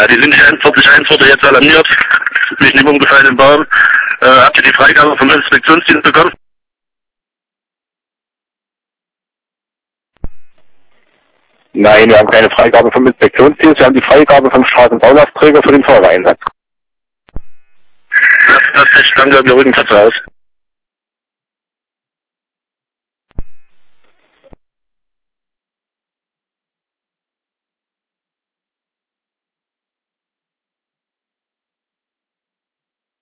Ja, die sind 41.1 wurde jetzt alarmiert, wegen dem umgefallenen Baum. Habt ihr die Freigabe vom Inspektionsdienst bekommen? Nein, wir haben keine Freigabe vom Inspektionsdienst, wir haben die Freigabe vom Straßenbaulasträger für den Feuerwehreinsatz. Das danke, wir rücken Katze aus.